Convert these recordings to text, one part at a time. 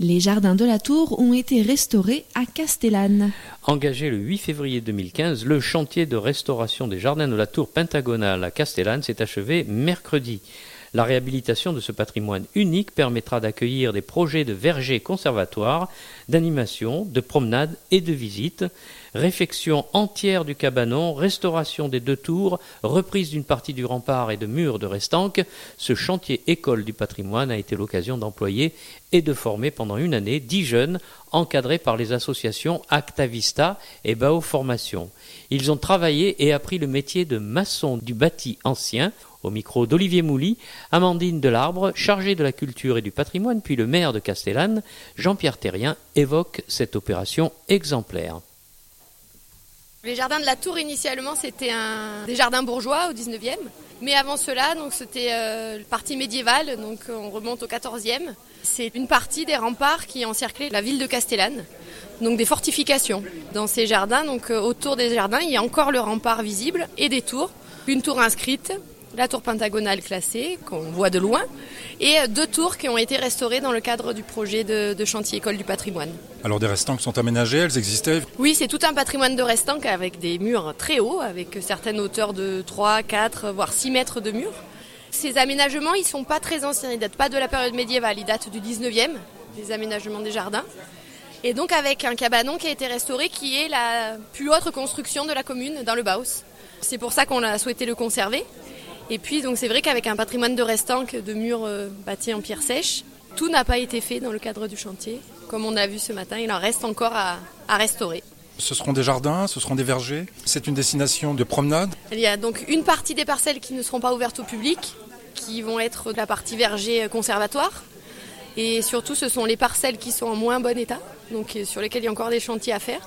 Les jardins de la Tour ont été restaurés à Castellane. Engagé le 8 février 2015, le chantier de restauration des jardins de la Tour Pentagonale à Castellane s'est achevé mercredi. La réhabilitation de ce patrimoine unique permettra d'accueillir des projets de vergers conservatoires, d'animation, de promenades et de visites. Réfection entière du cabanon, restauration des 2 tours, reprise d'une partie du rempart et de murs de Restanque, ce chantier école du patrimoine a été l'occasion d'employer et de former pendant une année 10 jeunes encadrés par les associations Acta Vista et Bao Formation. Ils ont travaillé et appris le métier de maçon du bâti ancien. Au micro d'Olivier Mouly, Amandine Delarbre, chargée de la culture et du patrimoine, puis le maire de Castellane, Jean-Pierre Terrien, évoque cette opération exemplaire. Les jardins de la Tour, initialement, c'était des jardins bourgeois au 19e. Mais avant cela, donc, c'était une partie médiévale, donc on remonte au 14e. C'est une partie des remparts qui encerclaient la ville de Castellane, donc des fortifications. Dans ces jardins, donc autour des jardins, il y a encore le rempart visible et des tours. Une tour inscrite, la tour pentagonale classée, qu'on voit de loin, et 2 tours qui ont été restaurées dans le cadre du projet de chantier école du patrimoine. Alors des restanques sont aménagées, elles existaient ? Oui, c'est tout un patrimoine de restanques avec des murs très hauts, avec certaines hauteurs de 3, 4, voire 6 mètres de murs. Ces aménagements, ils ne sont pas très anciens, ils ne datent pas de la période médiévale, ils datent du 19e, les aménagements des jardins. Et donc avec un cabanon qui a été restauré, qui est la plus haute construction de la commune dans le Baos. C'est pour ça qu'on a souhaité le conserver. Et puis donc c'est vrai qu'avec un patrimoine de restanques, de murs bâtis en pierre sèche, tout n'a pas été fait dans le cadre du chantier. Comme on a vu ce matin, il en reste encore à restaurer. Ce seront des jardins, ce seront des vergers. C'est une destination de promenade. Il y a donc une partie des parcelles qui ne seront pas ouvertes au public, qui vont être la partie verger conservatoire. Et surtout ce sont les parcelles qui sont en moins bon état, donc sur lesquelles il y a encore des chantiers à faire.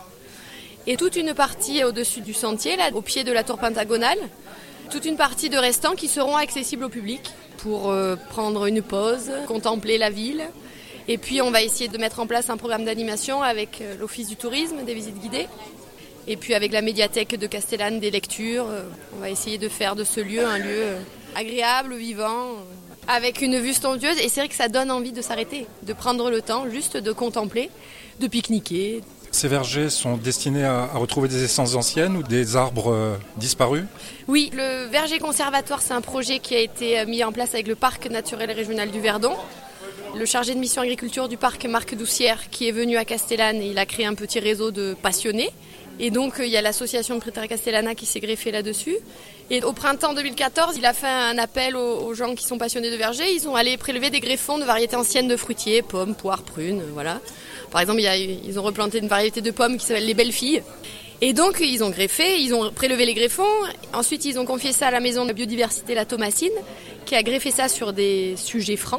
Et toute une partie au-dessus du sentier, là, au pied de la tour pentagonale, toute une partie de restants qui seront accessibles au public pour prendre une pause, contempler la ville. Et puis on va essayer de mettre en place un programme d'animation avec l'Office du tourisme, des visites guidées. Et puis avec la médiathèque de Castellane, des lectures. On va essayer de faire de ce lieu un lieu agréable, vivant, avec une vue somptueuse. Et c'est vrai que ça donne envie de s'arrêter, de prendre le temps juste de contempler, de pique-niquer. Ces vergers sont destinés à retrouver des essences anciennes ou des arbres disparus ? Oui, le verger conservatoire, c'est un projet qui a été mis en place avec le parc naturel régional du Verdon. Le chargé de mission agriculture du parc, Marc Doucière, qui est venu à Castellane, et il a créé un petit réseau de passionnés. Et donc il y a l'association de Praeterea Castellana qui s'est greffée là-dessus. Et au printemps 2014, il a fait un appel aux gens qui sont passionnés de verger. Ils ont allé prélever des greffons de variétés anciennes de fruitiers, pommes, poires, prunes, voilà. Par exemple, ils ont replanté une variété de pommes qui s'appelle les belles filles. Et donc, ils ont greffé, ils ont prélevé les greffons. Ensuite, ils ont confié ça à la maison de la biodiversité, la Thomasine, qui a greffé ça sur des sujets francs.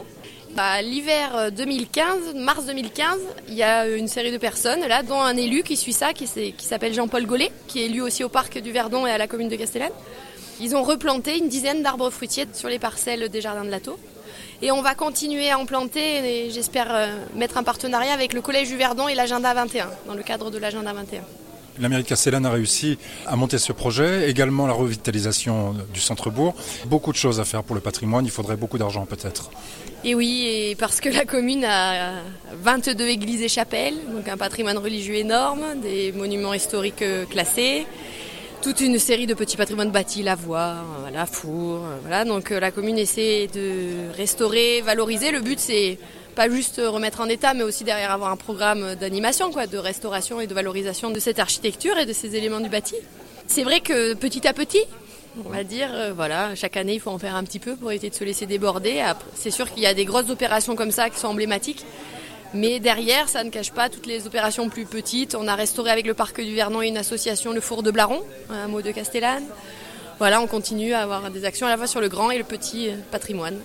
L'hiver 2015, mars 2015, il y a une série de personnes, là, dont un élu qui suit ça, qui s'appelle Jean-Paul Gollet, qui est élu aussi au parc du Verdon et à la commune de Castellane. Ils ont replanté une dizaine d'arbres fruitiers sur les parcelles des jardins de la Tour. Et on va continuer à en planter et j'espère mettre un partenariat avec le Collège du Verdon et l'Agenda 21, dans le cadre de l'Agenda 21. La mairie de Castellane a réussi à monter ce projet, également la revitalisation du centre-bourg. Beaucoup de choses à faire pour le patrimoine, il faudrait beaucoup d'argent peut-être. Et oui, et parce que la commune a 22 églises et chapelles, donc un patrimoine religieux énorme, des monuments historiques classés, toute une série de petits patrimoines bâtis, la voie, la four, voilà. Donc la commune essaie de restaurer, valoriser. Le but c'est pas juste remettre en état, mais aussi derrière avoir un programme d'animation, de restauration et de valorisation de cette architecture et de ces éléments du bâti. C'est vrai que petit à petit, on va dire, chaque année il faut en faire un petit peu pour éviter de se laisser déborder. Après, c'est sûr qu'il y a des grosses opérations comme ça qui sont emblématiques. Mais derrière, ça ne cache pas toutes les opérations plus petites. On a restauré avec le parc du Vernon et une association le four de Blaron, un hameau de Castellane. Voilà, on continue à avoir des actions à la fois sur le grand et le petit patrimoine.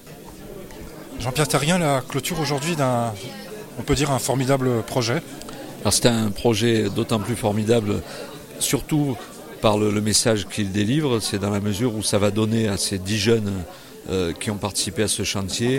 Jean-Pierre Terrien, la clôture aujourd'hui on peut dire un formidable projet. Alors c'est un projet d'autant plus formidable, surtout par le message qu'il délivre. C'est dans la mesure où ça va donner à ces 10 jeunes qui ont participé à ce chantier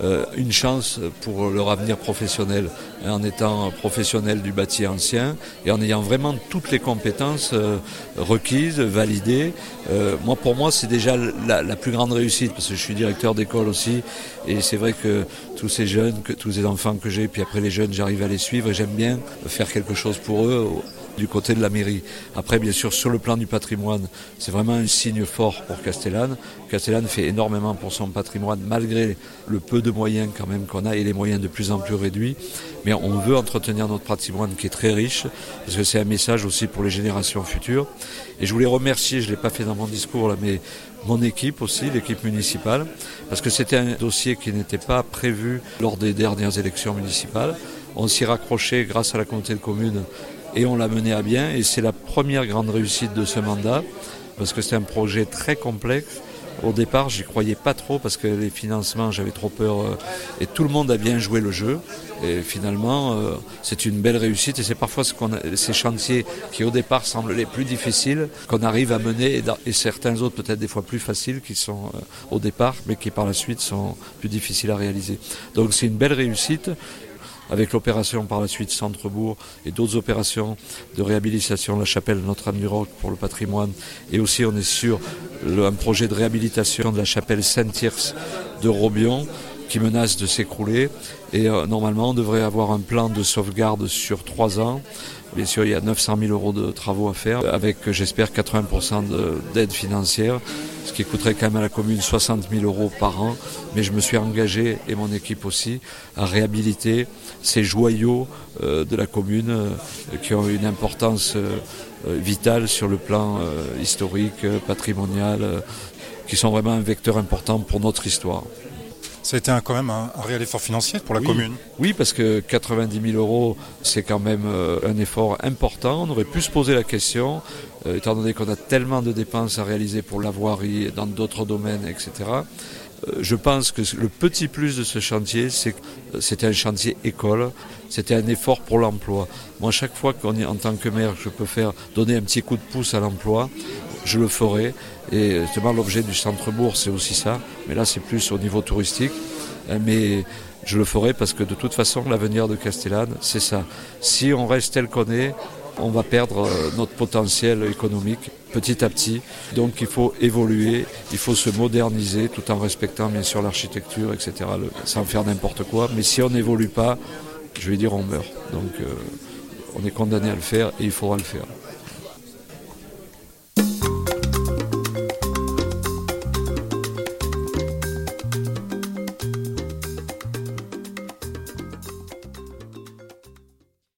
une chance pour leur avenir professionnel, en étant professionnel du bâti ancien et en ayant vraiment toutes les compétences requises, validées. Pour moi, c'est déjà la plus grande réussite, parce que je suis directeur d'école aussi, et c'est vrai que tous ces jeunes, tous ces enfants que j'ai, puis après les jeunes, j'arrive à les suivre et j'aime bien faire quelque chose pour eux du côté de la mairie. Après, bien sûr, sur le plan du patrimoine, c'est vraiment un signe fort pour Castellane. Castellane fait énormément pour son patrimoine, malgré le peu de moyens quand même qu'on a, et les moyens de plus en plus réduits. Mais on veut entretenir notre patrimoine qui est très riche, parce que c'est un message aussi pour les générations futures. Et je voulais remercier, je ne l'ai pas fait dans mon discours là, mais mon équipe aussi, l'équipe municipale, parce que c'était un dossier qui n'était pas prévu lors des dernières élections municipales. On s'y raccrochait grâce à la communauté de communes et on l'a mené à bien, et c'est la première grande réussite de ce mandat, parce que c'est un projet très complexe. Au départ, j'y croyais pas trop, parce que les financements, j'avais trop peur, et tout le monde a bien joué le jeu, et finalement, c'est une belle réussite, et c'est parfois ces chantiers qui au départ semblent les plus difficiles, qu'on arrive à mener, et certains autres peut-être des fois plus faciles, qui sont au départ, mais qui par la suite sont plus difficiles à réaliser. Donc c'est une belle réussite, avec l'opération par la suite Centre-Bourg et d'autres opérations de réhabilitation de la chapelle Notre-Dame-du-Roc pour le patrimoine. Et aussi on est sur un projet de réhabilitation de la chapelle Saint-Tirce de Robion qui menace de s'écrouler. Et normalement on devrait avoir un plan de sauvegarde sur 3 ans. Bien sûr, il y a 900 000 euros de travaux à faire, avec, j'espère, 80% d'aide financière, ce qui coûterait quand même à la commune 60 000 euros par an. Mais je me suis engagé, et mon équipe aussi, à réhabiliter ces joyaux de la commune qui ont une importance vitale sur le plan historique, patrimonial, qui sont vraiment un vecteur important pour notre histoire. Ça a été quand même un réel effort financier pour la commune. Oui, parce que 90 000 euros, c'est quand même un effort important. On aurait pu se poser la question, étant donné qu'on a tellement de dépenses à réaliser pour la voirie, dans d'autres domaines, etc. Je pense que le petit plus de ce chantier, c'est que c'était un chantier école, c'était un effort pour l'emploi. Moi, chaque fois en tant que maire, je peux donner un petit coup de pouce à l'emploi, je le ferai. Et justement, l'objet du Centre-Bourg, c'est aussi ça. Mais là, c'est plus au niveau touristique. Mais je le ferai parce que de toute façon, l'avenir de Castellane, c'est ça. Si on reste tel qu'on est, on va perdre notre potentiel économique petit à petit. Donc il faut évoluer, il faut se moderniser tout en respectant bien sûr l'architecture, etc. Sans faire n'importe quoi. Mais si on n'évolue pas, je vais dire on meurt. Donc on est condamné à le faire et il faudra le faire.